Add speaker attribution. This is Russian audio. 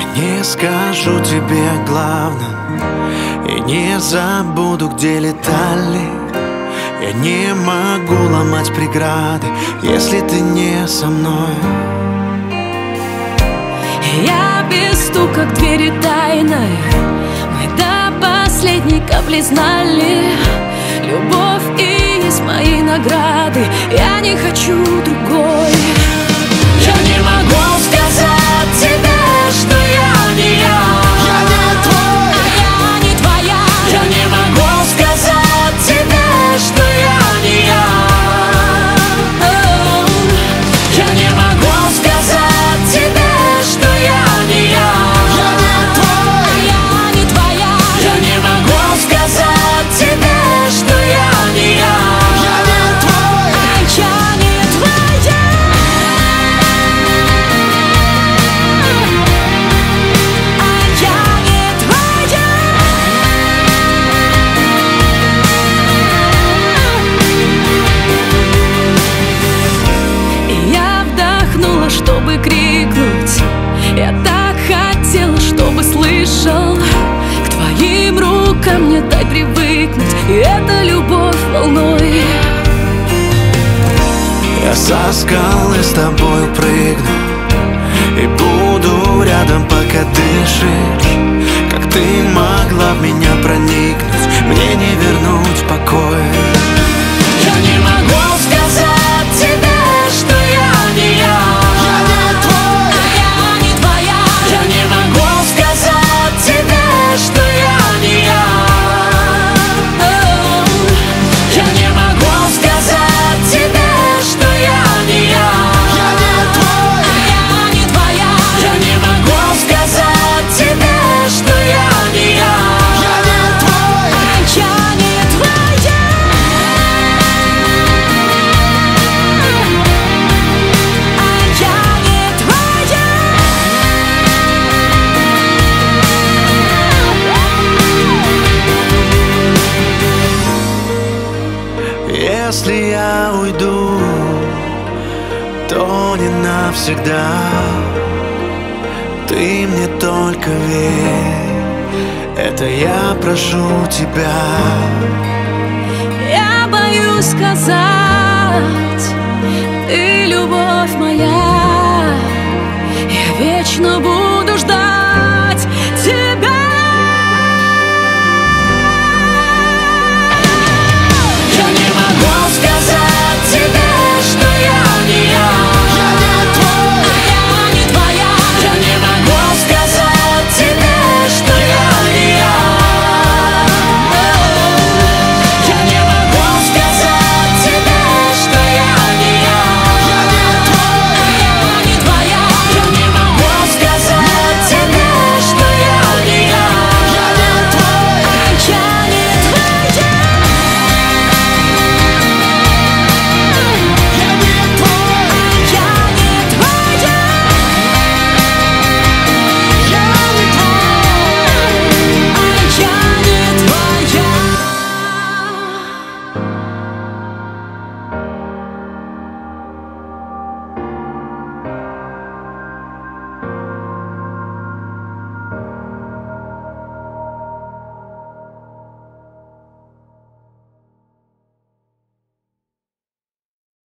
Speaker 1: Не скажу тебе о главном и не забуду, где летали. Я не могу ломать преграды, если ты не со мной.
Speaker 2: Я без стука к двери тайной, мы до последней капли знали. Любовь и есть мои награды, я не хочу другой. Я не могу сказать тебе, что я не я.
Speaker 1: Я не твой,
Speaker 2: а я не твоя. Я не могу сказать тебе, что я не я. Я не могу сказать тебе, что я не я.
Speaker 1: я не твой,
Speaker 2: А я не твоя. Я не могу сказать тебе, что я не я.
Speaker 1: я не твой.
Speaker 2: Я не твоя. Я вдохнула, чтобы крикнуть. Я так хотела, чтобы слышал. К твоим рукам мне дай привыкнуть. И это любовь волной.
Speaker 1: Я со скалы с тобой прыгну и буду рядом, пока дышишь. Как ты могла в меня проникнуть, мне не вернуть покоя.
Speaker 2: Я не могу сказать тебе, что я не я.
Speaker 1: Я не твой,
Speaker 2: А я не твоя. Я не могу сказать тебе, что я не я. Я не могу сказать тебе, что я не я.
Speaker 1: я не твой,
Speaker 2: А я не твоя. Я не могу сказать тебе, что я не я.
Speaker 1: я не твой.
Speaker 2: Я не твоя.
Speaker 1: Если я уйду, то не навсегда. Ты мне только верь, это я прошу тебя.
Speaker 2: Я боюсь сказать, ты любовь моя, я вечно буду.